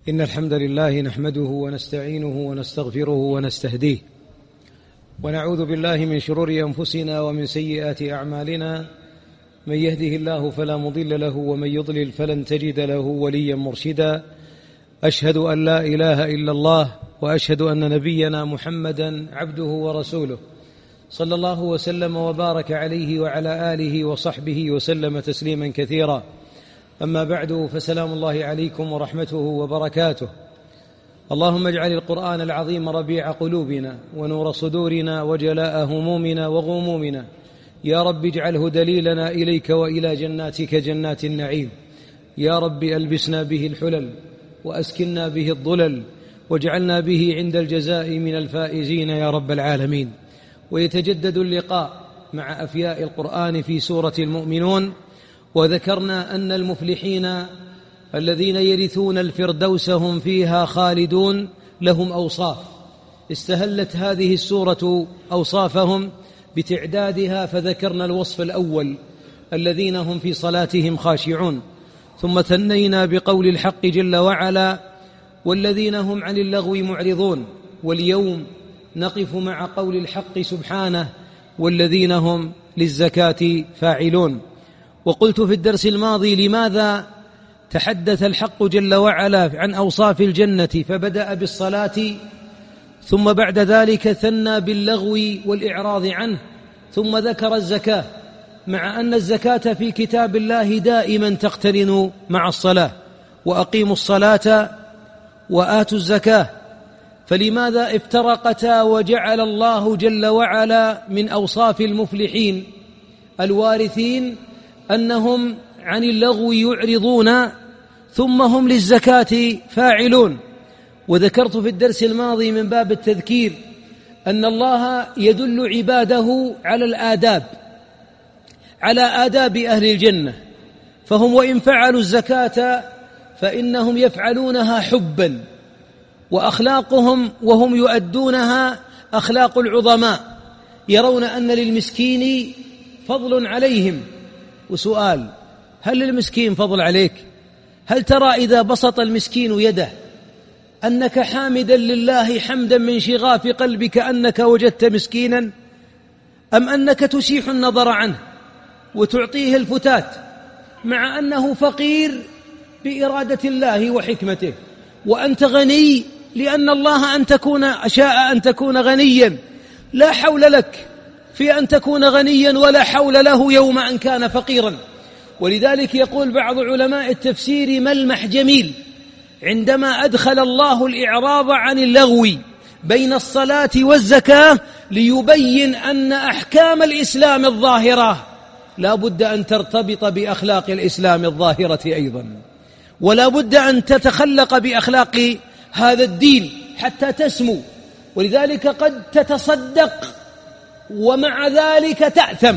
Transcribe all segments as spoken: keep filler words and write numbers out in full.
إن الحمد لله نحمده ونستعينه ونستغفره ونستهديه، ونعوذ بالله من شرور أنفسنا ومن سيئات أعمالنا. من يهده الله فلا مضل له ومن يضلل فلن تجد له وليا مرشدا. أشهد أن لا إله إلا الله وأشهد أن نبينا محمدا عبده ورسوله، صلى الله وسلم وبارك عليه وعلى آله وصحبه وسلم تسليما كثيرا. أما بعد، فسلام الله عليكم ورحمته وبركاته. اللهم اجعل القرآن العظيم ربيع قلوبنا ونور صدورنا وجلاء همومنا وغمومنا. يا رب اجعله دليلنا إليك وإلى جناتك جنات النعيم. يا رب ألبسنا به الحلل وأسكننا به الظلل واجعلنا به عند الجزاء من الفائزين يا رب العالمين. ويتجدد اللقاء مع أفياء القرآن في سورة المؤمنون، وذكرنا أن المفلحين الذين يرثون الفردوس هم فيها خالدون لهم أوصاف. استهلت هذه السورة أوصافهم بتعدادها، فذكرنا الوصف الأول الذين هم في صلاتهم خاشعون، ثم ثنينا بقول الحق جل وعلا والذين هم عن اللغو معرضون. واليوم نقف مع قول الحق سبحانه والذين هم للزكاة فاعلون. وقلت في الدرس الماضي لماذا تحدث الحق جل وعلا عن أوصاف الجنة فبدأ بالصلاة، ثم بعد ذلك ثنى باللغو والإعراض عنه، ثم ذكر الزكاة، مع أن الزكاة في كتاب الله دائما تقترن مع الصلاة. وأقيموا الصلاة وآتوا الزكاة، فلماذا افترقتا وجعل الله جل وعلا من أوصاف المفلحين الوارثين أنهم عن اللغو يعرضون ثم هم للزكاة فاعلون؟ وذكرت في الدرس الماضي من باب التذكير أن الله يدل عباده على الآداب، على آداب أهل الجنة، فهم وإن فعلوا الزكاة فإنهم يفعلونها حبا، وأخلاقهم وهم يؤدونها أخلاق العظماء، يرون أن للمسكين فضل عليهم. وسؤال: هل للمسكين فضل عليك؟ هل ترى إذا بسط المسكين يده أنك حامدا لله حمدا من شغاف قلبك أنك وجدت مسكينا، أم أنك تشيح النظر عنه وتعطيه الفتات مع أنه فقير بإرادة الله وحكمته، وأنت غني لأن الله أن تكون شاء أن تكون غنيا، لا حول لك في أن تكون غنيا ولا حول له يوم أن كان فقيرا. ولذلك يقول بعض علماء التفسير ملمح جميل عندما أدخل الله الإعراض عن اللغو بين الصلاة والزكاة، ليبين أن أحكام الإسلام الظاهرة لا بد أن ترتبط بأخلاق الإسلام الظاهرة أيضا، ولا بد أن تتخلق بأخلاق هذا الدين حتى تسمو. ولذلك قد تتصدق ومع ذلك تأثم.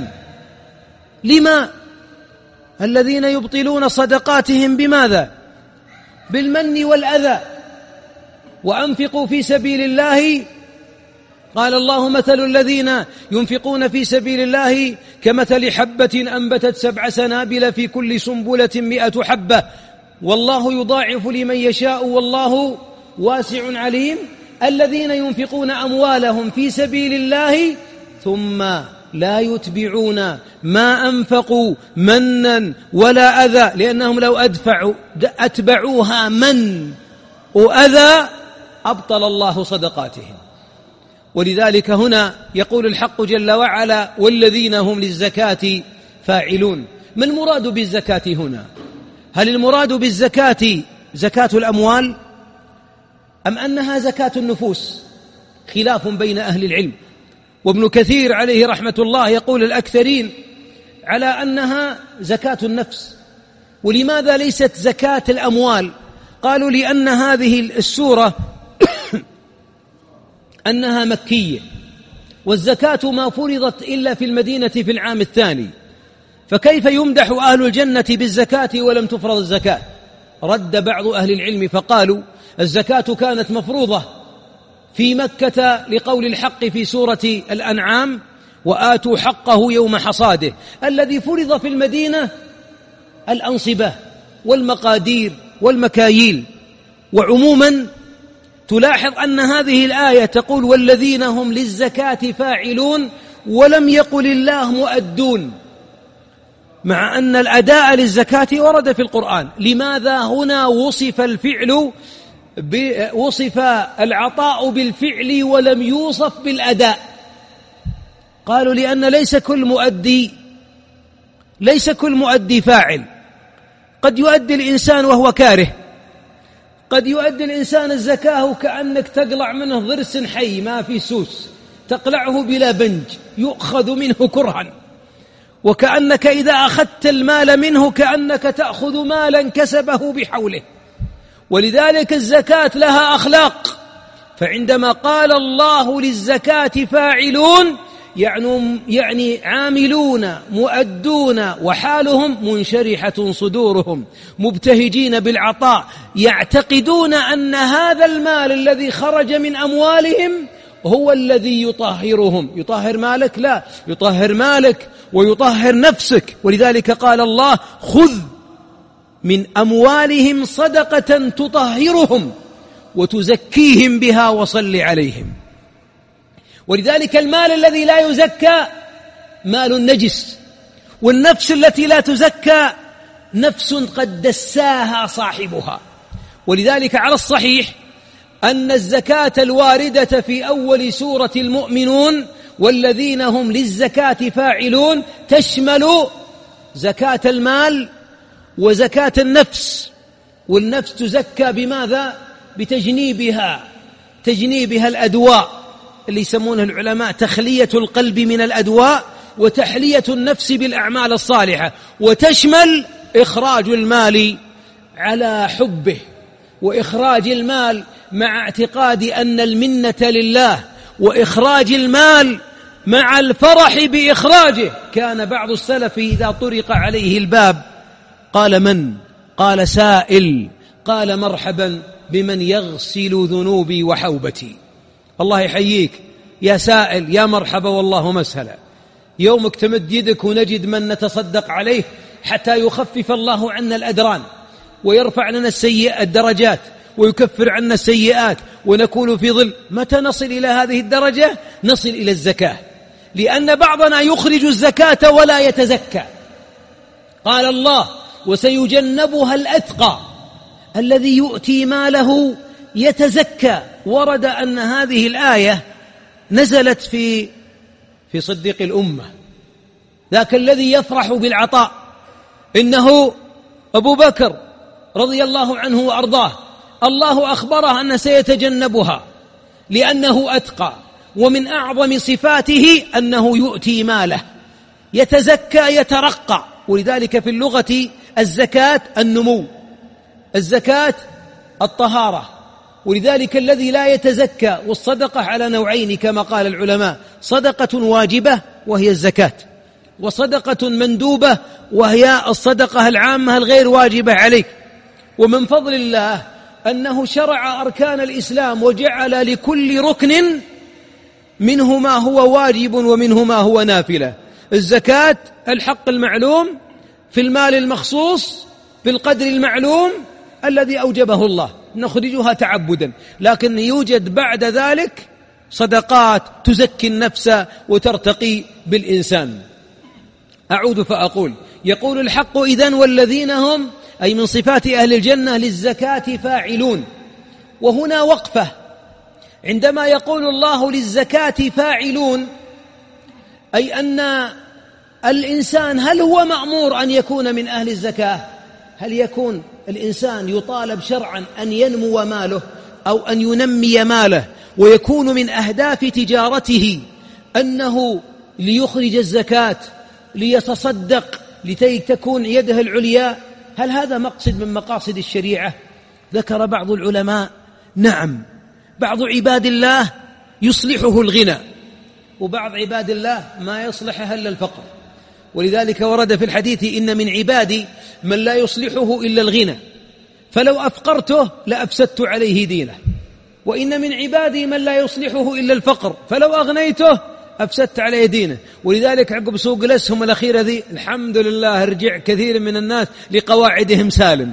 لما؟ الذين يبطلون صدقاتهم بماذا؟ بالمن والأذى. وأنفقوا في سبيل الله، قال الله مثل الذين ينفقون في سبيل الله كمثل حبة أنبتت سبع سنابل في كل سنبلة مئة حبة والله يضاعف لمن يشاء والله واسع عليم. الذين ينفقون أموالهم في سبيل الله ثم لا يتبعون ما أنفقوا منا ولا أذى، لأنهم لو أدفعوا أتبعوها من وأذى أبطل الله صدقاتهم. ولذلك هنا يقول الحق جل وعلا والذين هم للزكاة فاعلون. ما المراد بالزكاة هنا؟ هل المراد بالزكاة زكاة الأموال أم أنها زكاة النفوس؟ خلاف بين أهل العلم، وابن كثير عليه رحمة الله يقول الأكثرين على أنها زكاة النفس. ولماذا ليست زكاة الأموال؟ قالوا لأن هذه السورة أنها مكية، والزكاة ما فرضت إلا في المدينة في العام الثاني، فكيف يمدح أهل الجنة بالزكاة ولم تفرض الزكاة؟ رد بعض أهل العلم فقالوا الزكاة كانت مفروضة في مكة لقول الحق في سورة الأنعام وآتوا حقه يوم حصاده. الذي فرض في المدينة الأنصبة والمقادير والمكاييل، وعموما تلاحظ أن هذه الآية تقول والذين هم للزكاة فاعلون، ولم يقل الله مؤدون، مع أن الأداء للزكاة ورد في القرآن. لماذا هنا وصف الفعل وصف العطاء بالفعل ولم يوصف بالأداء؟ قالوا لأن ليس كل مؤدي ليس كل مؤدي فاعل. قد يؤدي الإنسان وهو كاره، قد يؤدي الإنسان الزكاة كأنك تقلع منه ضرس حي ما في سوس، تقلعه بلا بنج يؤخذ منه كرها، وكأنك إذا أخذت المال منه كأنك تأخذ مالا كسبه بحوله. ولذلك الزكاة لها أخلاق. فعندما قال الله للزكاة فاعلون يعني, يعني عاملون مؤدون، وحالهم منشرحة صدورهم مبتهجين بالعطاء، يعتقدون أن هذا المال الذي خرج من أموالهم هو الذي يطهرهم. يطهر مالك؟ لا، يطهر مالك ويطهر نفسك. ولذلك قال الله خذ من أموالهم صدقة تطهرهم وتزكيهم بها وصل عليهم. ولذلك المال الذي لا يزكى مال نجس، والنفس التي لا تزكى نفس قد دساها صاحبها. ولذلك على الصحيح أن الزكاة الواردة في أول سورة المؤمنون والذين هم للزكاة فاعلون تشمل زكاة المال وزكاة النفس. والنفس تزكى بماذا؟ بتجنيبها تجنيبها الأدواء اللي يسمونها العلماء تخلية القلب من الأدواء وتحلية النفس بالأعمال الصالحة، وتشمل إخراج المال على حبه، وإخراج المال مع اعتقاد أن المنة لله، وإخراج المال مع الفرح بإخراجه. كان بعض السلف إذا طرق عليه الباب قال من؟ قال سائل، قال مرحبا بمن يغسل ذنوبي وحوبتي. الله يحييك يا سائل، يا مرحبا والله مسهلا. يومك تمد يدك ونجد من نتصدق عليه حتى يخفف الله عنا الأدران ويرفع لنا السيئات الدرجات ويكفر عنا السيئات ونكون في ظل. متى نصل إلى هذه الدرجة؟ نصل إلى الزكاة، لأن بعضنا يخرج الزكاة ولا يتزكى. قال الله وسيجنبها الأتقى الذي يؤتي ماله يتزكى. ورد أن هذه الآية نزلت في في صديق الأمة، ذاك الذي يفرح بالعطاء، إنه أبو بكر رضي الله عنه وأرضاه. الله أخبره أن سيتجنبها لأنه أتقى، ومن أعظم صفاته أنه يؤتي ماله يتزكى يترقى. ولذلك في اللغة الزكاة النمو، الزكاة الطهارة. ولذلك الذي لا يتزكى، والصدقة على نوعين كما قال العلماء: صدقة واجبة وهي الزكاة، وصدقة مندوبة وهي الصدقة العامة الغير واجبة عليك. ومن فضل الله أنه شرع أركان الإسلام وجعل لكل ركن منه ما هو واجب ومنه ما هو نافلة. الزكاة الحق المعلوم في المال المخصوص في القدر المعلوم الذي أوجبه الله، نخرجها تعبدا. لكن يوجد بعد ذلك صدقات تزكي النفس وترتقي بالإنسان. أعود فأقول: يقول الحق إذن والذين هم، أي من صفات أهل الجنة، للزكاة فاعلون. وهنا وقفة، عندما يقول الله للزكاة فاعلون أي أن الإنسان هل هو مأمور أن يكون من أهل الزكاة؟ هل يكون الإنسان يطالب شرعا أن ينمو ماله أو أن ينمي ماله ويكون من أهداف تجارته أنه ليخرج الزكاة ليتصدق لكي تكون يده العليا؟ هل هذا مقصد من مقاصد الشريعة؟ ذكر بعض العلماء: نعم، بعض عباد الله يصلحه الغنى، وبعض عباد الله ما يصلحها إلا الفقر. ولذلك ورد في الحديث: إن من عبادي من لا يصلحه إلا الغنى، فلو أفقرته لأفسدت عليه دينه، وإن من عبادي من لا يصلحه إلا الفقر، فلو أغنيته أفسدت عليه دينه. ولذلك عقب سوق الأسهم الأخيرة ذي الحمد لله رجع كثير من الناس لقواعدهم سالم،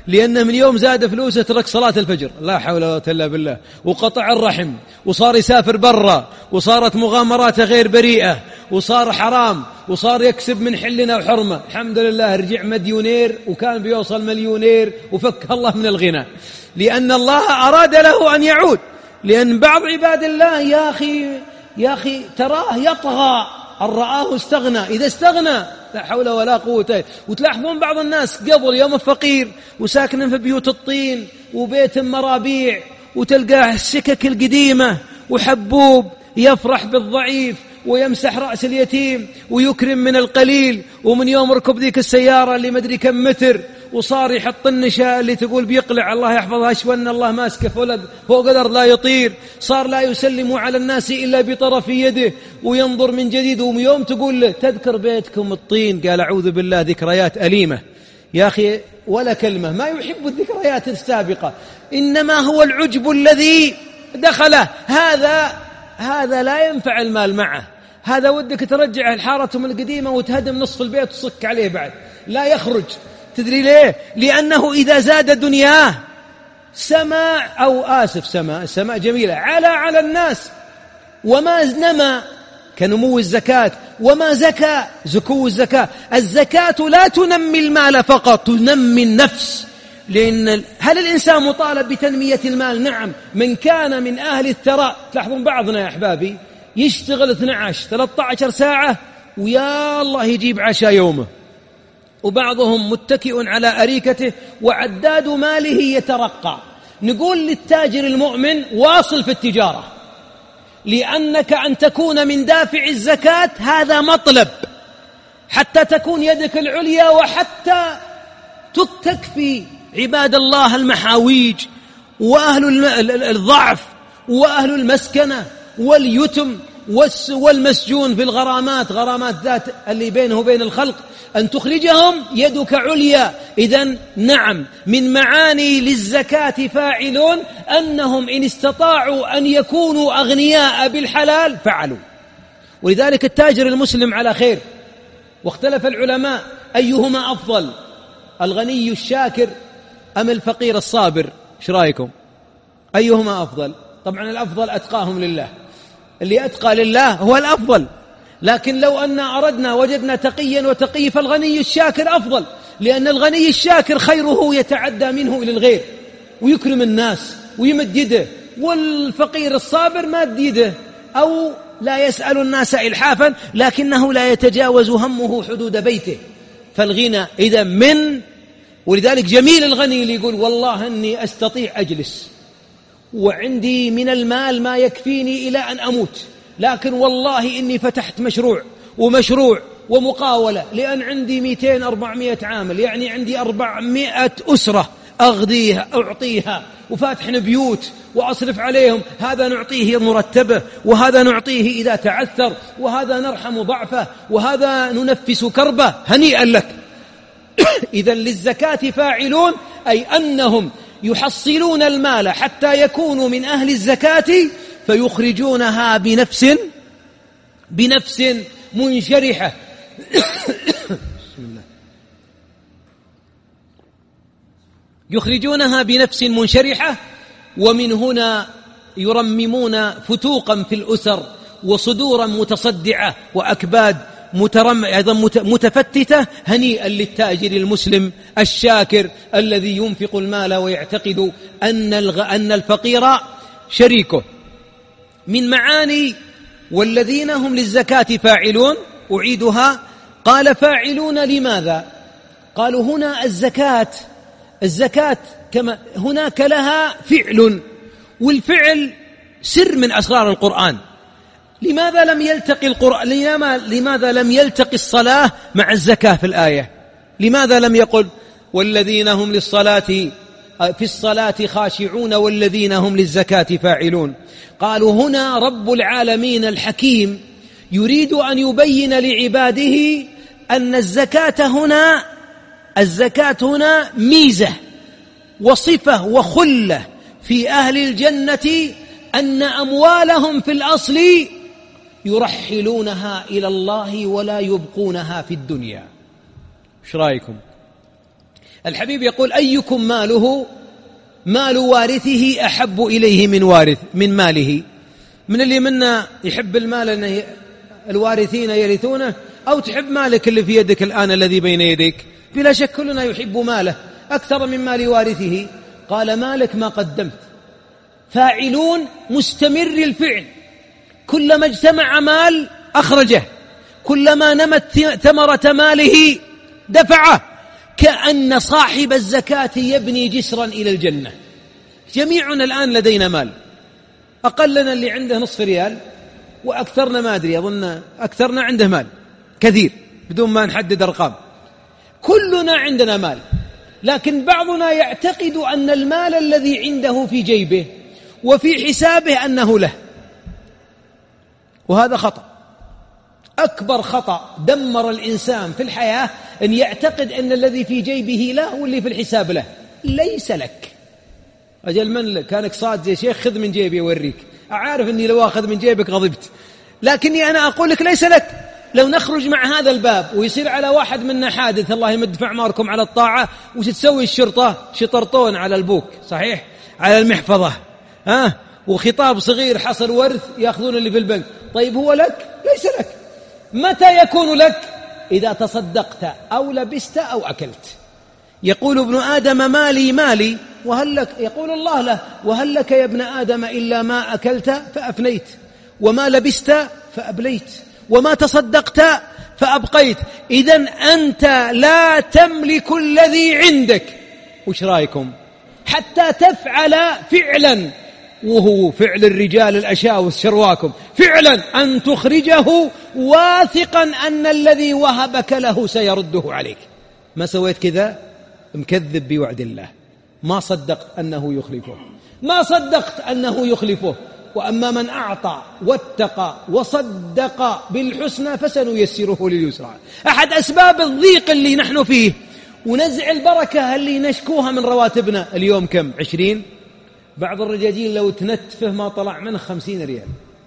لأن من يوم زاد فلوسه ترك صلاة الفجر، لا حول ولا قوة إلا بالله، وقطع الرحم، وصار يسافر برا، وصارت مغامراته غير بريئة، وصار حرام، وصار يكسب من حلنا وحرمة. الحمد لله رجع مديونير، وكان بيوصل مليونير، وفك الله من الغنى، لأن الله أراد له أن يعود. لأن بعض عباد الله يا أخي يا أخي تراه يطغى أن رآه استغنى، إذا استغنى لا حول ولا قوة. وتلاحظون بعض الناس قبل يوم فقير وساكن في بيوت الطين وبيت مرابيع، وتلقاه السكك القديمة وحبوب، يفرح بالضعيف ويمسح رأس اليتيم ويكرم من القليل. ومن يوم ركب ذيك السيارة اللي مدري كم متر وصار يحط النشاء اللي تقول بيقلع الله يحفظها شوان الله ماسكه فولد فوق قدر لا يطير، صار لا يسلم على الناس إلا بطرف يده وينظر من جديد. ويوم تقول له تذكر بيتكم الطين، قال أعوذ بالله ذكريات أليمة يا أخي، ولا كلمة، ما يحب الذكريات السابقة، إنما هو العجب الذي دخله. هذا هذا لا ينفع المال معه، هذا ودك ترجع الحارة القديمة وتهدم نصف البيت وتصك عليه بعد، لا يخرج. تدري ليه؟ لأنه إذا زاد دنياه سماع أو آسف سماء السماء جميلة على على الناس، وما نما كنمو الزكاة، وما زكى زكو الزكاة. الزكاة لا تنمي المال فقط، تنمي النفس. لأن هل الإنسان مطالب بتنمية المال؟ نعم، من كان من أهل الثراء. تلاحظون بعضنا يا أحبابي يشتغل اثنتي عشرة ثلاثة عشر ساعة ويا الله يجيب عشاء يومه، وبعضهم متكئ على أريكته وعداد ماله يترقى. نقول للتاجر المؤمن واصل في التجارة، لأنك أن تكون من دافع الزكاة هذا مطلب، حتى تكون يدك العليا، وحتى تكفي عباد الله المحاويج وأهل الضعف وأهل المسكنة واليتم والمسجون في الغرامات، غرامات ذات اللي بينه وبين الخلق، أن تخرجهم يدك عليا. إذن نعم، من معاني للزكاة فاعلون أنهم إن استطاعوا أن يكونوا أغنياء بالحلال فعلوا. ولذلك التاجر المسلم على خير. واختلف العلماء أيهما أفضل، الغني الشاكر أم الفقير الصابر؟ ايش رايكم؟ أيهما أفضل؟ طبعا الأفضل أتقاهم لله، اللي أتقى لله هو الأفضل. لكن لو أن أردنا وجدنا تقيا وتقي، فالغني الشاكر أفضل، لأن الغني الشاكر خيره يتعدى منه إلى الغير ويكرم الناس ويمد يده، والفقير الصابر ماد يده أو لا يسأل الناس إلحافا، لكنه لا يتجاوز همه حدود بيته. فالغنى إذا من ولذلك جميل الغني اللي يقول والله أني أستطيع أجلس وعندي من المال ما يكفيني إلى أن أموت، لكن والله إني فتحت مشروع ومشروع ومقاولة، لأن عندي مئتين أربعمائة عامل، يعني عندي أربعمائة أسرة أغذيها أعطيها، وفاتحن بيوت وأصرف عليهم، هذا نعطيه مرتبه، وهذا نعطيه إذا تعثر، وهذا نرحم ضعفه، وهذا ننفس كربه، هنيئا لك. إذن للزكاة فاعلون، أي أنهم يحصلون المال حتى يكونوا من أهل الزكاة فيخرجونها بنفس بنفس منشرحة. بسم الله. يخرجونها بنفس منشرحة، ومن هنا يرممون فتوقا في الأسر وصدورا متصدعة وأكباد مترم أيضا متفتتة. هنيئا للتاجر المسلم الشاكر الذي ينفق المال ويعتقد أن أن الفقير شريكه. من معاني والذين هم للزكاة فاعلون، أعيدها، قال فاعلون لماذا؟ قالوا هنا الزكاة الزكاة كما هناك لها فعل، والفعل سر من أسرار القرآن. لماذا لم يلتقي القرآن لماذا لم يلتقي الصلاة مع الزكاة في الآية؟ لماذا لم يقل والذين هم للصلاة في الصلاة خاشعون والذين هم للزكاة فاعلون؟ قالوا هنا رب العالمين الحكيم يريد أن يبين لعباده أن الزكاة هنا الزكاة هنا ميزة وصفة وخلة في أهل الجنة، أن أموالهم في الأصل يرحلونها إلى الله ولا يبقونها في الدنيا. ايش رايكم؟ الحبيب يقول أيكم ماله مال وارثه أحب إليه من وارث من ماله. من اللي منا يحب المال أن الوارثين يرثونه، أو تحب مالك اللي في يدك الآن الذي بين يديك؟ بلا شك كلنا يحب ماله أكثر من مال وارثه. قال مالك ما قدمت، فاعلون مستمر الفعل، كلما اجتمع مال أخرجه، كلما نمت ثمرة ماله دفعه، كأن صاحب الزكاة يبني جسرا إلى الجنة. جميعنا الآن لدينا مال، أقلنا اللي عنده نصف ريال، وأكثرنا ما أدري، أظن أكثرنا عنده مال كثير بدون ما نحدد أرقام. كلنا عندنا مال، لكن بعضنا يعتقد أن المال الذي عنده في جيبه وفي حسابه أنه له، وهذا خطأ. أكبر خطأ دمر الإنسان في الحياة أن يعتقد أن الذي في جيبه له واللي في الحساب له. ليس لك. أجل من لك؟ كانك صاد زي شيخ، خذ من جيبي أوريك. أعرف أني لو أخذ من جيبك غضبت، لكني أنا أقول لك ليس لك. لو نخرج مع هذا الباب ويصير على واحد منا حادث، الله يمد في أعماركم على الطاعة، وش تسوي الشرطة؟ شطرطون على البوك، صحيح، على المحفظة، ها، وخطاب صغير حصل ورث يأخذون اللي في البنك. طيب هو لك؟ ليس لك. متى يكون لك؟ إذا تصدقت أو لبست أو أكلت. يقول ابن آدم مالي مالي وهل لك، يقول الله له وهل لك يا ابن آدم إلا ما أكلت فأفنيت، وما لبست فأبليت، وما تصدقت فأبقيت. إذن أنت لا تملك الذي عندك. وش رأيكم؟ حتى تفعل فعلا، وهو فعل الرجال الأشاوس شرواكم، فعلا أن تخرجه واثقا أن الذي وهبك له سيرده عليك. ما سويت كذا؟ مكذب بوعد الله، ما صدقت أنه يخلفه، ما صدقت أنه يخلفه. وأما من أعطى واتقى وصدق بالحسنى فسنيسره لليسرى. أحد أسباب الضيق اللي نحن فيه ونزع البركة اللي نشكوها من رواتبنا اليوم كم؟ عشرين. بعض الرجاجين لو تنتفه ما طلع منه خمسين ريال.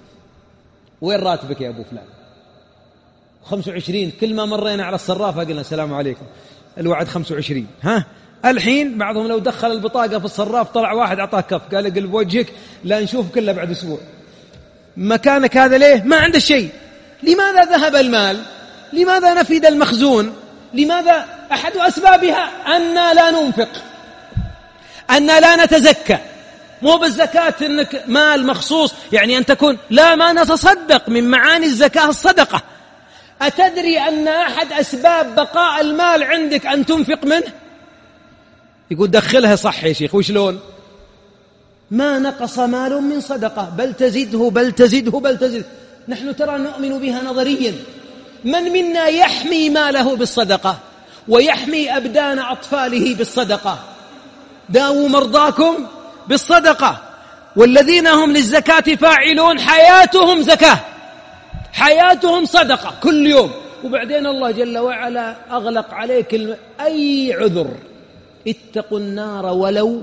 وين راتبك يا أبو فلان؟ خمسة وعشرين. كل ما مرينا على الصرافة قلنا السلام عليكم، الوعد خمسة وعشرين. ها الحين بعضهم لو دخل البطاقة في الصراف طلع واحد أعطاه كف، قال اقلب وجهك لا نشوفك إلا بعد أسبوع. مكانك هذا ليه؟ ما عنده شيء. لماذا ذهب المال؟ لماذا نفد المخزون؟ لماذا؟ أحد أسبابها أننا لا ننفق، أننا لا نتزكى. مو بالزكاة أنك مال مخصوص يعني أن تكون، لا، ما نتصدق. من معاني الزكاة الصدقة. أتدري أن أحد أسباب بقاء المال عندك أن تنفق منه؟ يقول دخلها صح يا شيخ، وشلون؟ ما نقص مال من صدقة بل تزده بل تزده بل تزده. نحن ترى نؤمن بها نظريا. من منا يحمي ماله بالصدقة ويحمي أبدان أطفاله بالصدقة؟ داووا مرضاكم بالصدقة. والذين هم للزكاة فاعلون حياتهم زكاة، حياتهم صدقة كل يوم. وبعدين الله جل وعلا أغلق عليك الم... أي عذر. اتقوا النار ولو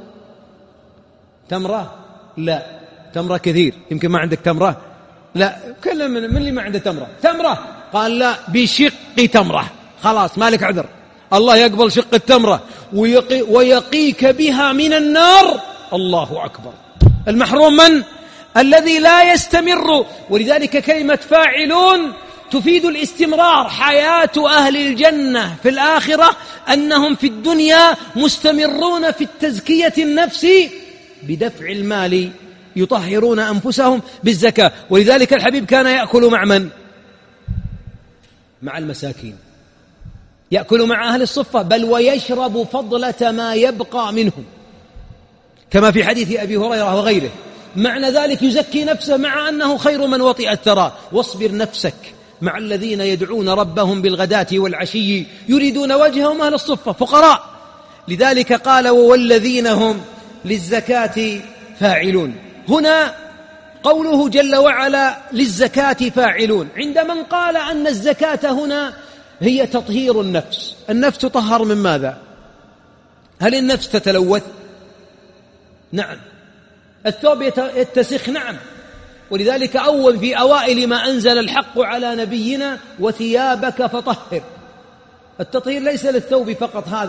تمرة. لا، تمرة كثير، يمكن ما عندك تمرة. لا، كل من, من اللي ما عنده تمرة تمرة قال لا، بشق تمرة، خلاص مالك عذر. الله يقبل شق التمرة ويقي ويقيك بها من النار. الله أكبر. المحروم من؟ الذي لا يستمر. ولذلك كلمة فاعلون تفيد الاستمرار. حياة أهل الجنة في الآخرة أنهم في الدنيا مستمرون في التزكية النفس بدفع المال، يطهرون أنفسهم بالزكاة. ولذلك الحبيب كان يأكل مع من؟ مع المساكين، يأكل مع أهل الصفة، بل ويشرب فضلة ما يبقى منهم، كما في حديث أبي هريرة وغيره. معنى ذلك يزكي نفسه مع أنه خير من وطئ الثرى. واصبر نفسك مع الذين يدعون ربهم بالغداة والعشي يريدون وجههم أهل الصفة فقراء. لذلك قال والذين هم للزكاة فاعلون. هنا قوله جل وعلا للزكاة فاعلون، عند من قال أن الزكاة هنا هي تطهير النفس. النفس تطهر من ماذا؟ هل النفس تتلوث؟ نعم. الثوب يتسخ؟ نعم. ولذلك أول في أوائل ما أنزل الحق على نبينا وثيابك فطهر. التطهير ليس للثوب فقط، هذا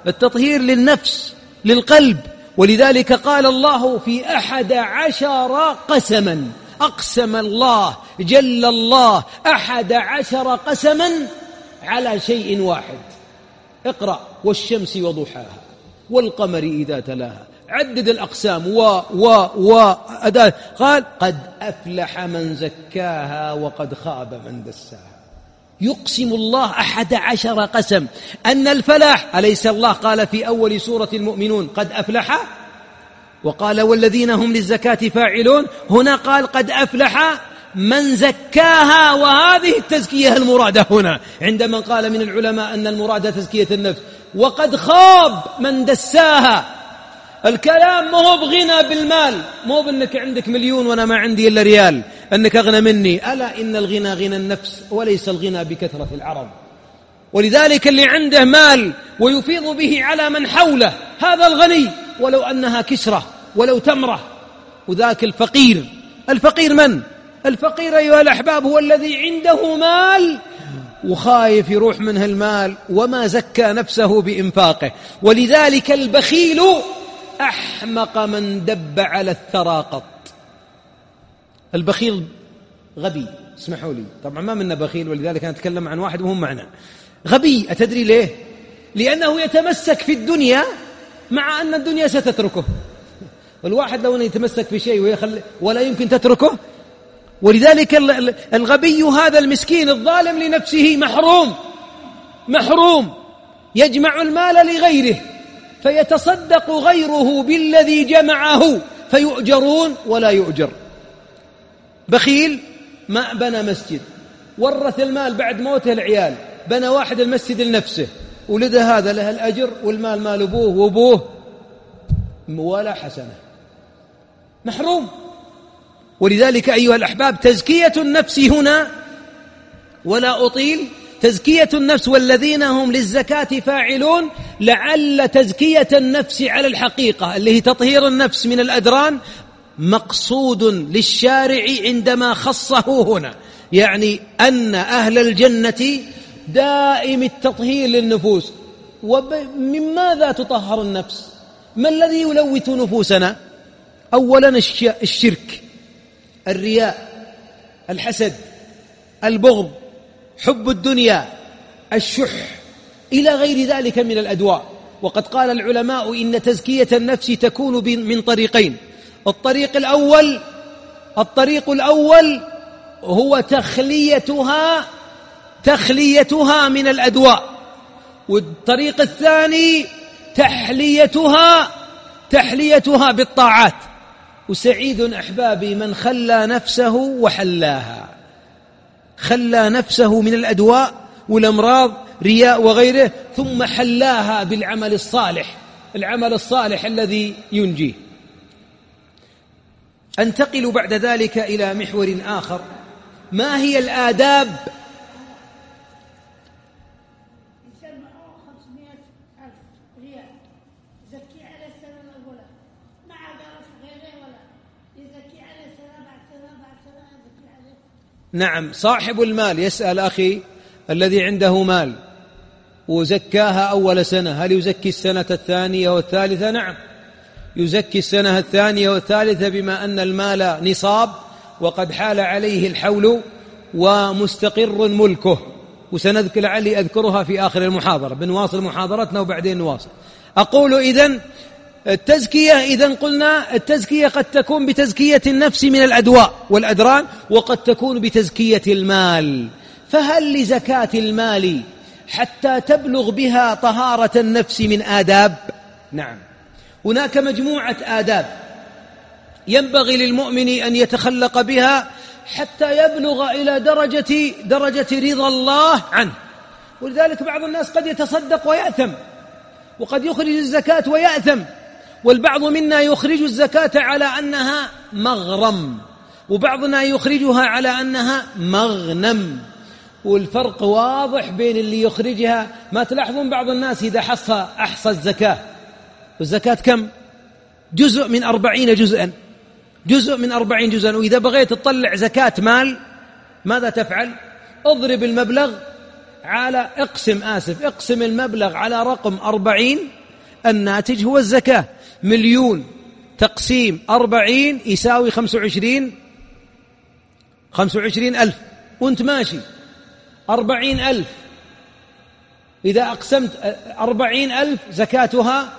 التطهير للنفس للقلب. ولذلك قال الله في أحد عشر قسما، أقسم الله جل الله أحد عشر قسما على شيء واحد. اقرأ: والشمس وضحاها والقمر إذا تلاها. عدد الأقسام و و و أداة. قال: قد أفلح من زكاها وقد خاب من دساها. يقسم الله أحد عشر قسم أن الفلاح، أليس الله قال في أول سورة المؤمنون قد أفلح، وقال والذين هم للزكاة فاعلون؟ هنا قال قد أفلح من زكاها، وهذه التزكية المرادة هنا عند من قال من العلماء أن المراد تزكية النفس. وقد خاب من دساها. الكلام ما هو بغنى بالمال، مو بأنك عندك مليون وأنا ما عندي إلا ريال أنك أغنى مني. ألا إن الغنى غنى النفس وليس الغنى بكثرة العرض. ولذلك اللي عنده مال ويفيض به على من حوله هذا الغني، ولو أنها كسرة ولو تمرة. وذاك الفقير، الفقير من؟ الفقير أيها الأحباب هو الذي عنده مال وخايف يروح منه المال وما زكى نفسه بإنفاقه. ولذلك البخيل أحمق من دب على الثرى قط. البخيل غبي، اسمحوا لي، طبعا ما منا بخيل، ولذلك أنا أتكلم عن واحد وهم معنا. غبي، أتدري ليه؟ لأنه يتمسك في الدنيا مع أن الدنيا ستتركه. والواحد لو أنه يتمسك في شيء ويخل ولا يمكن تتركه. ولذلك الغبي هذا المسكين الظالم لنفسه محروم محروم يجمع المال لغيره فيتصدق غيره بالذي جمعه فيؤجرون ولا يؤجر. بخيل ما بنى مسجد، ورث المال بعد موته العيال، بنى واحد المسجد لنفسه، ولده هذا له الأجر والمال مال أبوه وأبوه ولا حسنة، محروم. ولذلك أيها الأحباب تزكية النفس هنا، ولا أطيل، تزكية النفس والذين هم للزكاة فاعلون، لعل تزكية النفس على الحقيقة اللي هي تطهير النفس من الأدران مقصود للشارع عندما خصه هنا، يعني أن أهل الجنة دائم التطهير للنفوس. ومن ماذا تطهر النفس؟ ما الذي يلوث نفوسنا؟ أولا الشرك، الرياء، الحسد، البغض، حب الدنيا، الشح، إلى غير ذلك من الأدواء. وقد قال العلماء إن تزكية النفس تكون من طريقين. الطريق الأول الطريق الأول هو تخليتها تخليتها من الأدواء، والطريق الثاني تحليتها تحليتها بالطاعات. وسعيد أحبابي من خلى نفسه وحلاها، خلى نفسه من الأدواء والأمراض رياء وغيره ثم حلاها بالعمل الصالح، العمل الصالح الذي ينجيه. أنتقل بعد ذلك إلى محور آخر، ما هي الآداب؟ نعم، صاحب المال يسأل أخي الذي عنده مال وزكاها أول سنة، هل يزكي السنة الثانية والثالثة؟ نعم، يزكي السنة الثانية والثالثة بما أن المال نصاب وقد حال عليه الحول ومستقر ملكه. وسنذكر لعلي أذكرها في آخر المحاضرة، بنواصل محاضرتنا وبعدين نواصل. أقول إذن التزكية، إذن قلنا التزكية قد تكون بتزكية النفس من الأدواء والأدران، وقد تكون بتزكية المال. فهل لزكاة المال حتى تبلغ بها طهارة النفس من آداب؟ نعم، هناك مجموعة آداب ينبغي للمؤمن أن يتخلق بها حتى يبلغ إلى درجة درجة رضا الله عنه. ولذلك بعض الناس قد يتصدق ويأثم، وقد يخرج الزكاة ويأثم، والبعض منا يخرج الزكاة على أنها مغرم، وبعضنا يخرجها على أنها مغنم. والفرق واضح بين اللي يخرجها. ما تلاحظون بعض الناس إذا حصى أحصى الزكاة، والزكاة كم؟ جزء من أربعين جزءا، جزء من أربعين جزءا. وإذا بغيت تطلع زكاة مال ماذا تفعل؟ اضرب المبلغ على اقسم آسف اقسم المبلغ على رقم أربعين، الناتج هو الزكاة. مليون تقسيم أربعين يساوي خمسة وعشرين خمسة وعشرين ألف، وانت ماشي أربعين ألف. إذا أقسمت أربعين ألف زكاتها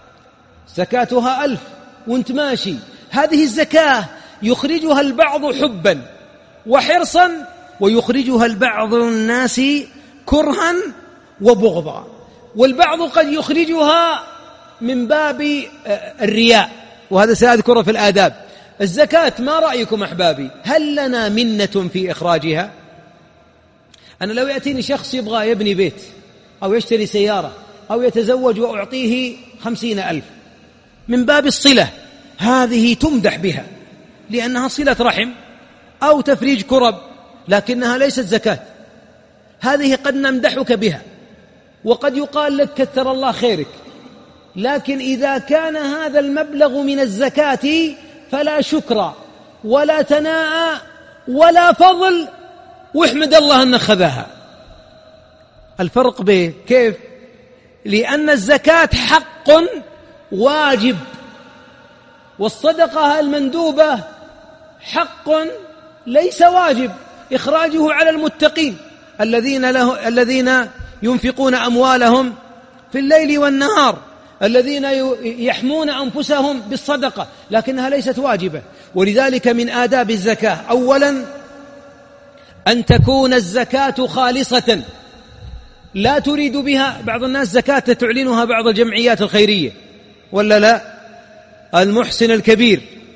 زكاتها ألف وانت ماشي. هذه الزكاة يخرجها البعض حبا وحرصا، ويخرجها البعض الناس كرها وبغضا، والبعض قد يخرجها من باب الرياء، وهذا سأذكره في الآداب. الزكاة ما رأيكم أحبابي؟ هل لنا منة في إخراجها؟ أنا لو يأتيني شخص يبغى يبني بيت أو يشتري سيارة أو يتزوج وأعطيه خمسين ألف من باب الصلة، هذه تمدح بها لأنها صلة رحم أو تفريج كرب، لكنها ليست زكاة. هذه قد نمدحك بها وقد يقال لك كثر الله خيرك، لكن إذا كان هذا المبلغ من الزكاة فلا شكر ولا ثناء ولا فضل، واحمد الله أن أخذها. الفرق بين كيف؟ لأن الزكاة حق واجب، والصدقة المندوبة حق ليس واجب. إخراجه على المتقين الذين له الذين ينفقون أموالهم في الليل والنهار، الذين يحمون أنفسهم بالصدقة، لكنها ليست واجبة. ولذلك من آداب الزكاة أولا أن تكون الزكاة خالصة، لا تريد بها بعض الناس زكاة تعلنها بعض الجمعيات الخيرية ولا لا. المحسن الكبير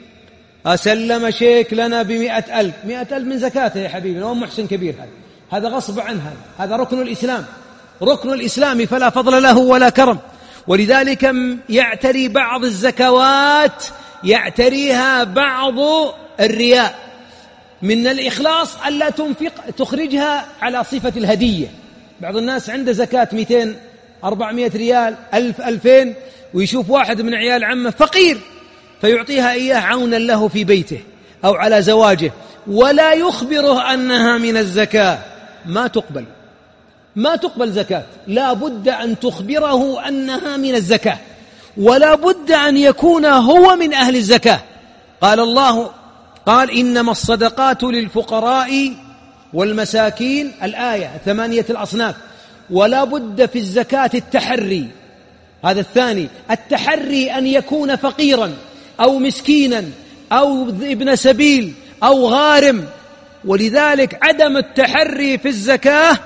أسلم شيك لنا بمئة ألف، مئة ألف من زكاته يا حبيبي، هو محسن كبير، هذا هذا غصب عنها، هذا ركن الإسلام، ركن الإسلام فلا فضل له ولا كرم. ولذلك يعتري بعض الزكوات يعتريها بعض الرياء. من الإخلاص ألا تنفق تخرجها على صفة الهدية. بعض الناس عنده زكاة مئتين أربعمائة ريال ألف ألفين، ويشوف واحد من عيال عمه فقير فيعطيها إياه عونا له في بيته أو على زواجه، ولا يخبره أنها من الزكاة. ما تقبل ما تقبل زكاة، لا بد أن تخبره أنها من الزكاة، ولا بد أن يكون هو من أهل الزكاة. قال الله قال إنما الصدقات للفقراء والمساكين، الآية ثمانية الأصناف. ولا بد في الزكاة التحري، هذا الثاني، التحري أن يكون فقيرا أو مسكينا أو ابن سبيل أو غارم. ولذلك عدم التحري في الزكاة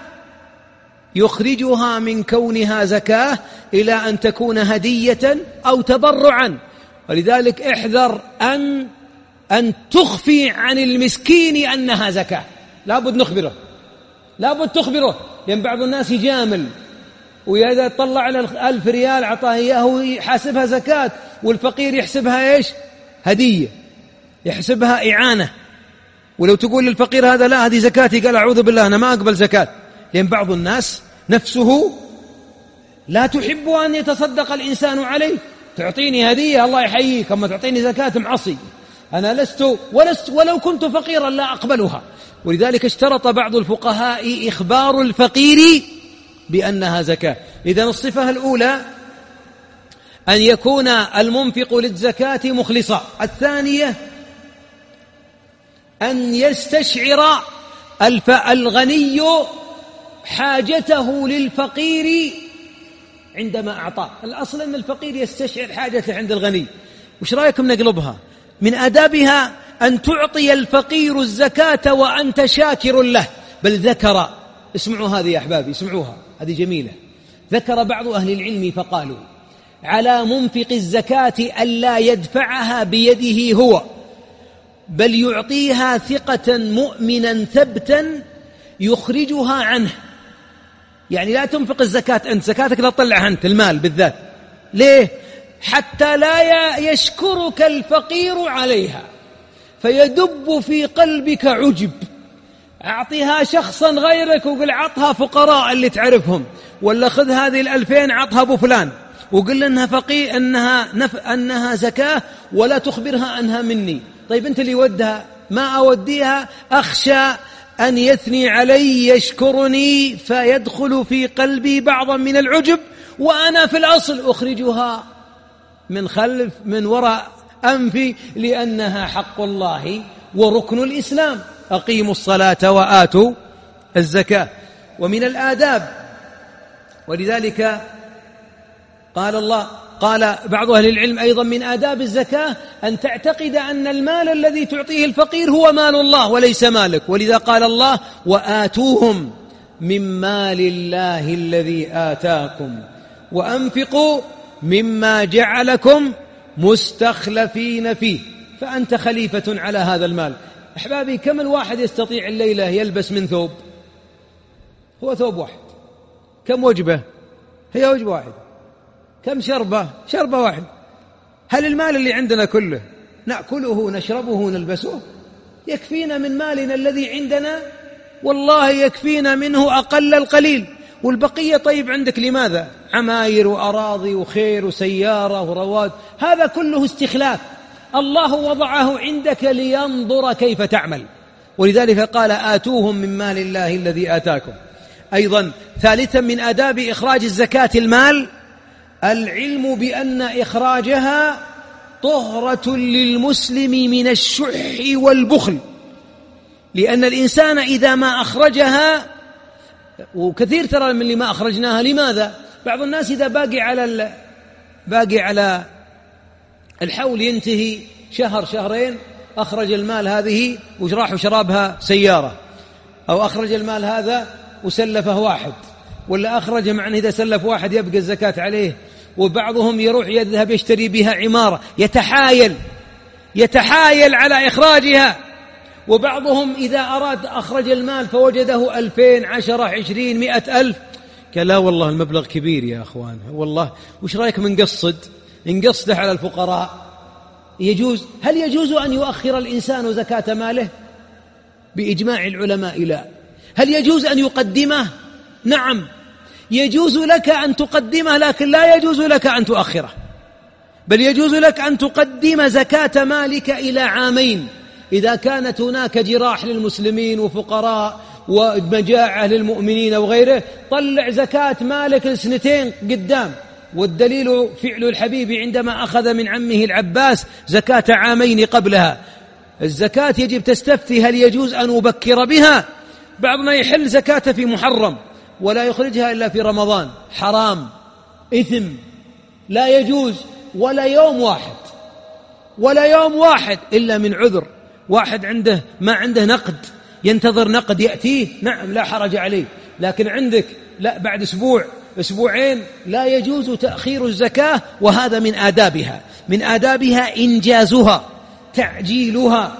يخرجها من كونها زكاة إلى أن تكون هدية أو تبرعا. ولذلك احذر أن أن تخفي عن المسكين أنها زكاة، لابد نخبره، لابد تخبره، لأن بعض الناس يجامل، وإذا طلع على ألف ريال عطاه إياه يحاسبها زكاة، والفقير يحسبها إيش؟ هدية، يحسبها إعانة. ولو تقول للفقير هذا لا هذه زكاتي، قال أعوذ بالله أنا ما أقبل زكاة، لأن بعض الناس نفسه لا تحب أن يتصدق الإنسان عليه. تعطيني هدية الله يحييك، أما تعطيني زكاة معصي، أنا لست ولست ولو كنت فقيرا لا أقبلها. ولذلك اشترط بعض الفقهاء إخبار الفقير بأنها زكاة. إذن الصفة الأولى أن يكون المنفق للزكاة مخلصا. الثانية أن يستشعر الغني حاجته للفقير عندما أعطاه. الأصل أن الفقير يستشعر حاجته عند الغني. وش رأيكم نقلبها؟ من آدابها أن تعطي الفقير الزكاة وأنت شاكر له. بل ذكر، اسمعوا هذه يا أحبابي، اسمعوها، هذه جميلة. ذكر بعض أهل العلم فقالوا على منفق الزكاة ألا يدفعها بيده هو، بل يعطيها ثقة مؤمنا ثبتا يخرجها عنه. يعني لا تنفق الزكاة أنت، زكاتك لا تطلعها أنت، المال بالذات. ليه؟ حتى لا يشكرك الفقير عليها فيدب في قلبك عجب. أعطيها شخصا غيرك وقل عطها فقراء اللي تعرفهم، ولا خذ هذه الألفين عطها أبو فلان وقل أنها فقير، أنها, نف... أنها زكاة، ولا تخبرها أنها مني. طيب أنت اللي ودها، ما أوديها، أخشى أن يثني علي يشكرني فيدخل في قلبي بعضا من العجب، وأنا في الأصل أخرجها من خلف من وراء أنفي لأنها حق الله وركن الإسلام. أقيموا الصلاة وآتوا الزكاة. ومن الآداب، ولذلك قال الله قال بعض أهل العلم أيضا من آداب الزكاة أن تعتقد أن المال الذي تعطيه الفقير هو مال الله وليس مالك، ولذا قال الله وآتوهم من مال الله الذي آتاكم وأنفقوا مما جعلكم مستخلفين فيه، فأنت خليفة على هذا المال. أحبابي، كم الواحد يستطيع الليلة يلبس من ثوب؟ هو ثوب واحد. كم وجبة؟ هي وجبة واحدة. كم شربة؟ شربة واحد. هل المال اللي عندنا كله نأكله نشربه نلبسه يكفينا من مالنا الذي عندنا؟ والله يكفينا منه أقل القليل، والبقية طيب عندك لماذا؟ عماير وأراضي وخير وسيارة ورواد، هذا كله استخلاف. الله وضعه عندك لينظر كيف تعمل، ولذلك قال آتوهم من مال الله الذي آتاكم. أيضا ثالثا من آداب إخراج الزكاة المال العلم بأن إخراجها طهرة للمسلم من الشح والبخل، لأن الإنسان إذا ما أخرجها، وكثير ترى من اللي ما أخرجناها، لماذا؟ بعض الناس إذا باقي على باقي على الحول ينتهي شهر شهرين أخرج المال هذه وراح وشرابها سيارة، أو أخرج المال هذا وسلفه واحد، ولا أخرج مع أنه إذا سلف واحد يبقى الزكاة عليه. وبعضهم يروح يذهب يشتري بها عمارة، يتحايل يتحايل على إخراجها. وبعضهم إذا أراد أخرج المال فوجده ألفين عشرة عشرين مئة ألف، قال لا والله المبلغ كبير يا أخوان، والله وش رأيك منقصد نقصده على الفقراء؟ يجوز؟ هل يجوز أن يؤخر الإنسان زكاة ماله؟ بإجماع العلماء لا. هل يجوز أن يقدمه؟ نعم يجوز لك أن تقدمه، لكن لا يجوز لك أن تؤخره، بل يجوز لك أن تقدم زكاة مالك إلى عامين. إذا كانت هناك جراح للمسلمين وفقراء ومجاعة للمؤمنين وغيره، طلع زكاة مالك لسنتين قدام. والدليل فعل الحبيب عندما أخذ من عمه العباس زكاة عامين قبلها. الزكاة يجب تستفتي هل يجوز أن أبكر بها؟ بعضنا يحل زكاة في محرم ولا يخرجها إلا في رمضان، حرام، إثم، لا يجوز. ولا يوم واحد ولا يوم واحد إلا من عذر، واحد عنده ما عنده نقد ينتظر نقد يأتيه، نعم لا حرج عليه. لكن عندك لا، بعد أسبوع أسبوعين لا يجوز تأخير الزكاة. وهذا من آدابها من آدابها إنجازها، تعجيلها،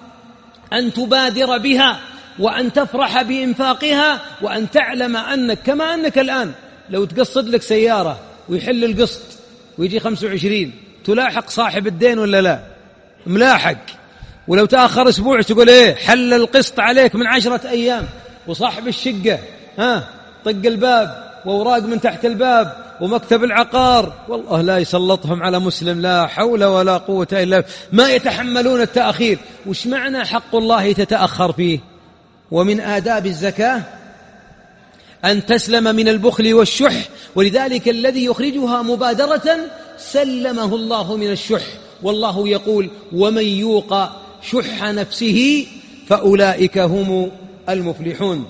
أن تبادر بها، وأن تفرح بإنفاقها، وأن تعلم أنك كما أنك الآن لو تقصد لك سيارة ويحل القسط ويجي خمسة وعشرين، تلاحق صاحب الدين ولا لا؟ ملاحق. ولو تأخر أسبوع تقول إيه حل القسط عليك من عشرة أيام، وصاحب الشقة ها طق الباب وأوراق من تحت الباب ومكتب العقار، والله لا يسلطهم على مسلم، لا حول ولا قوة إلا، ما يتحملون التأخير. وش معنى حق الله تتأخر فيه؟ ومن آداب الزكاة أن تسلم من البخل والشح، ولذلك الذي يخرجها مبادرة سلمه الله من الشح. والله يقول ومن يوق شح نفسه فأولئك هم المفلحون.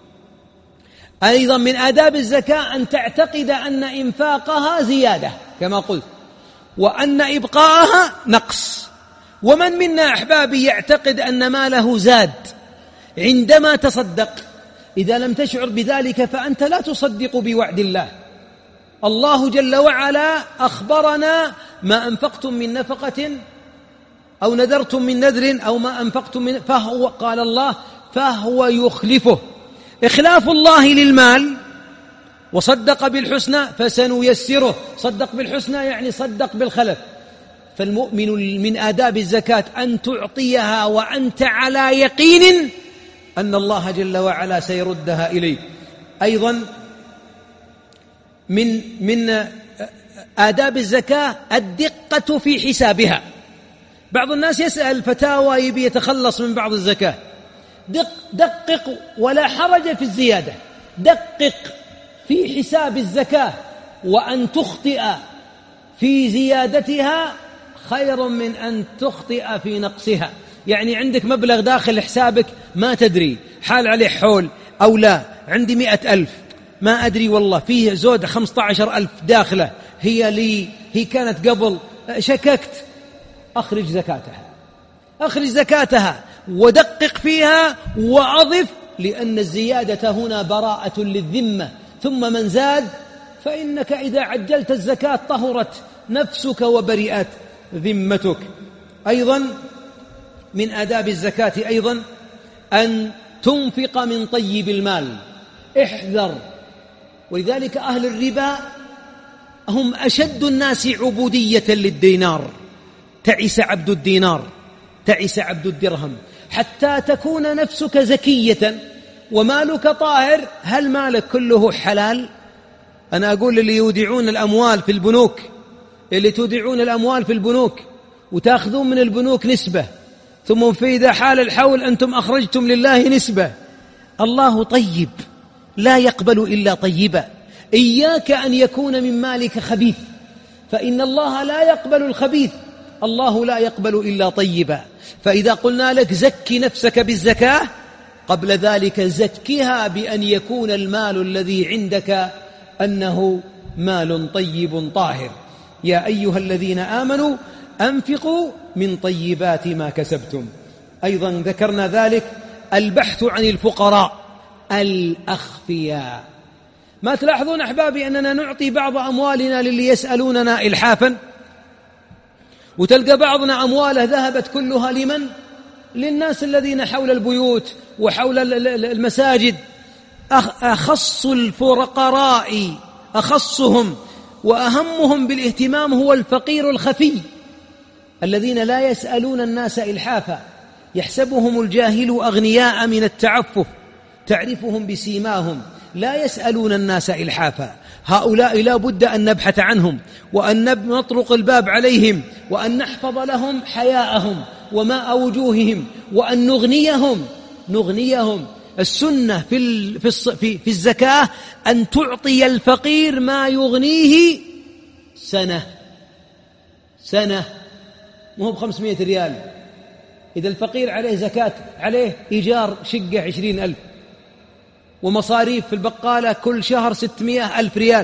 أيضا من آداب الزكاة أن تعتقد أن إنفاقها زيادة كما قلت، وأن إبقاءها نقص. ومن منا أحبابي يعتقد أن ماله زاد عندما تصدق؟ إذا لم تشعر بذلك فأنت لا تصدق بوعد الله. الله جل وعلا أخبرنا ما أنفقتم من نفقة أو نذرتم من نذر أو ما أنفقتم من، فهو قال الله فهو يخلفه. إخلاف الله للمال، وصدق بالحسنى فسنيسره، صدق بالحسنى يعني صدق بالخلف. فالمؤمن من آداب الزكاة أن تعطيها وأنت على يقين أن الله جل وعلا سيردها إليك. أيضا من من آداب الزكاة الدقة في حسابها. بعض الناس يسأل فتاوى يبي يتخلص من بعض الزكاة، دق دقق ولا حرج في الزيادة، دقق في حساب الزكاة، وأن تخطئ في زيادتها خير من أن تخطئ في نقصها. يعني عندك مبلغ داخل حسابك ما تدري حال عليه حول أو لا، عندي مئة ألف ما أدري والله فيه زود خمسة عشر ألف داخله، هي لي هي كانت قبل، شككت، أخرج زكاتها، أخرج زكاتها ودقق فيها وأضف، لأن الزيادة هنا براءة للذمة. ثم من زاد فإنك إذا عجلت الزكاة طهرت نفسك وبرئت ذمتك. أيضا من آداب الزكاة أيضا أن تنفق من طيب المال، احذر. ولذلك أهل الربا هم أشد الناس عبودية للدينار، تعس عبد الدينار، تعس عبد الدرهم، حتى تكون نفسك زكية ومالك طاهر. هل مالك كله حلال؟ أنا أقول اللي يودعون الأموال في البنوك، اللي تودعون الأموال في البنوك وتأخذون من البنوك نسبة، ثم في إذا حال الحول أنتم أخرجتم لله نسبة. الله طيب لا يقبل إلا طيبا، إياك أن يكون من مالك خبيث، فإن الله لا يقبل الخبيث، الله لا يقبل إلا طيبا. فإذا قلنا لك زكي نفسك بالزكاة، قبل ذلك زكها بأن يكون المال الذي عندك أنه مال طيب طاهر. يا أيها الذين آمنوا أنفقوا من طيبات ما كسبتم. أيضا ذكرنا ذلك البحث عن الفقراء الأخفياء. ما تلاحظون أحبابي أننا نعطي بعض أموالنا للي يسألوننا إلحافا، وتلقى بعضنا أمواله ذهبت كلها لمن؟ للناس الذين حول البيوت وحول المساجد. أخص الفقراء، أخصهم وأهمهم بالاهتمام هو الفقير الخفي، الذين لا يسألون الناس إلحافا، يحسبهم الجاهل أغنياء من التعفف، تعرفهم بسيماهم، لا يسألون الناس إلحافا. هؤلاء لا بد أن نبحث عنهم، وأن نطرق الباب عليهم، وأن نحفظ لهم حياءهم وماء وجوههم، وأن نغنيهم نغنيهم السنة في في في الزكاة أن تعطي الفقير ما يغنيه سنة سنة مو بخمسمائة ريال. إذا الفقير عليه زكاة، عليه إيجار شقة عشرين ألف، ومصاريف في البقالة كل شهر ستمائة ألف ريال،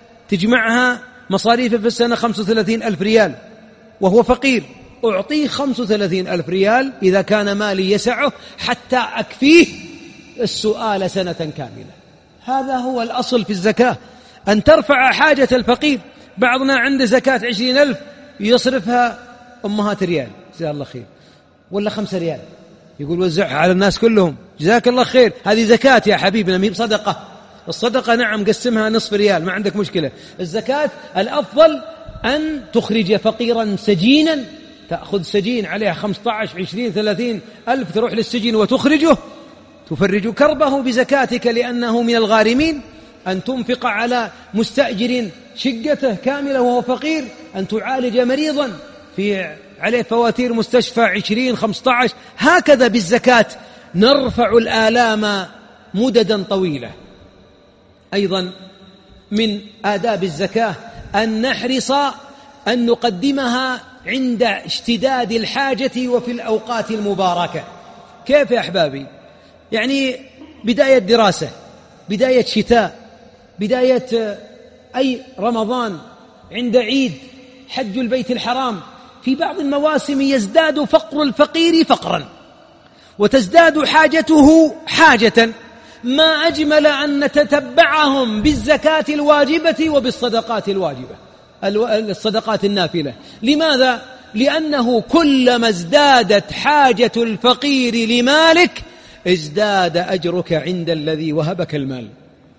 تجمعها مصاريفه في السنة خمسة وثلاثين ألف ريال، وهو فقير، أعطيه خمسة وثلاثين ألف ريال إذا كان مالي يسعه حتى أكفيه السؤال سنة كاملة. هذا هو الأصل في الزكاة، أن ترفع حاجة الفقير. بعضنا عنده زكاة عشرين ألف يصرفها أمهات ريال، جزاه الله خير، ولا خمسة ريال، يقول وزعها على الناس كلهم، جزاك الله خير، هذه زكاة يا حبيبنا، مي بصدقة. الصدقة نعم قسمها نصف ريال ما عندك مشكلة، الزكاة الأفضل أن تخرج فقيرا سجينا، تأخذ سجين عليه خمسة عشر عشرين ثلاثين ألف، تروح للسجين وتخرجه، تفرج كربه بزكاتك لأنه من الغارمين. أن تنفق على مستأجر شقته كاملة وهو فقير، أن تعالج مريضا في عليه فواتير مستشفى عشرين خمسة عشر، هكذا بالزكاة نرفع الآلام مددا طويلة. أيضا من آداب الزكاة أن نحرص أن نقدمها عند اشتداد الحاجة وفي الأوقات المباركة. كيف يا أحبابي؟ يعني بداية دراسة، بداية شتاء، بداية أي رمضان، عند عيد، حج البيت الحرام. في بعض المواسم يزداد فقر الفقير فقرا وتزداد حاجته حاجة، ما أجمل أن نتتبعهم بالزكاة الواجبة وبالصدقات الواجبة، الصدقات النافلة. لماذا؟ لأنه كلما ازدادت حاجة الفقير لمالك ازداد أجرك عند الذي وهبك المال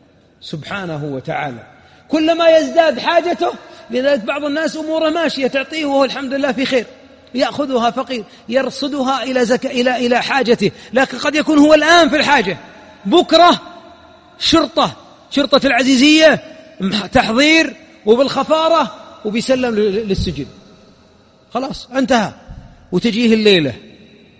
سبحانه وتعالى. كلما يزداد حاجته، لذلك بعض الناس أموره ماشية تعطيه وهو الحمد لله في خير، يأخذها فقير يرصدها إلى زكاة إلى إلى حاجته، لكن قد يكون هو الآن في الحاجة، بكرة شرطة شرطة العزيزية تحضير وبالخفارة وبيسلم للسجن، خلاص انتهى. وتجيه الليلة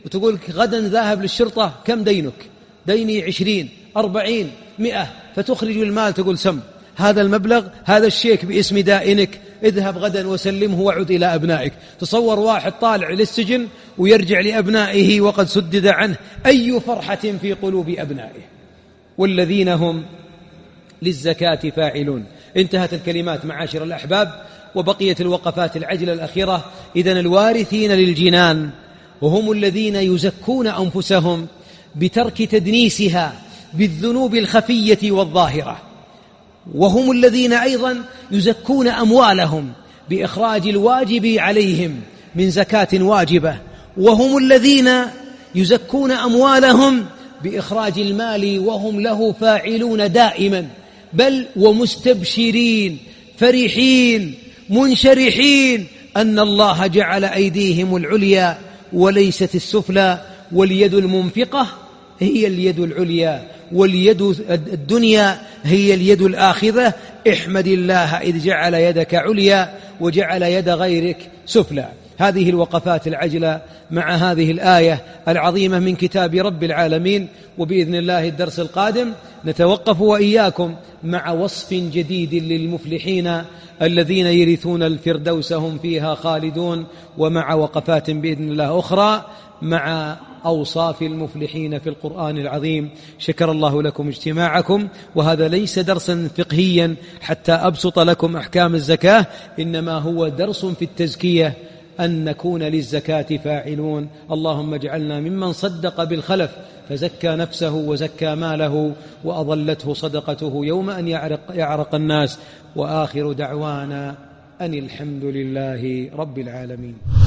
وتقول غدا ذاهب للشرطة، كم دينك؟ ديني عشرين أربعين مئة، فتخرج المال تقول سم هذا المبلغ، هذا الشيك باسم دائنك، اذهب غدا وسلمه وعد إلى أبنائك. تصور واحد طالع للسجن ويرجع لأبنائه وقد سدد عنه، أي فرحة في قلوب أبنائه. والذين هم للزكاة فاعلون. انتهت الكلمات معاشر الأحباب، وبقيت الوقفات العجلة الأخيرة. إذن الوارثين للجنان وهم الذين يزكون أنفسهم بترك تدنيسها بالذنوب الخفية والظاهرة، وهم الذين أيضا يزكون أموالهم بإخراج الواجب عليهم من زكاة واجبة، وهم الذين يزكون أموالهم بإخراج المال وهم له فاعلون دائما، بل ومستبشرين فرحين منشرحين أن الله جعل أيديهم العليا وليست السفلى، واليد المنفقة هي اليد العليا، واليد الدنيا هي اليد الآخذة. احمد الله إذ جعل يدك عليا وجعل يد غيرك سفلى. هذه الوقفات العجلة مع هذه الآية العظيمة من كتاب رب العالمين، وبإذن الله الدرس القادم نتوقف وإياكم مع وصف جديد للمفلحين الذين يرثون الفردوس هم فيها خالدون، ومع وقفات بإذن الله أخرى مع أوصاف المفلحين في القرآن العظيم. شكر الله لكم اجتماعكم، وهذا ليس درسا فقهيا حتى أبسط لكم أحكام الزكاة، إنما هو درس في التزكية أن نكون للزكاة فاعلون. اللهم اجعلنا ممن صدق بالخلف فزكى نفسه وزكى ماله وأضلته صدقته يوم أن يعرق, يعرق الناس. وآخر دعوانا أن الحمد لله رب العالمين.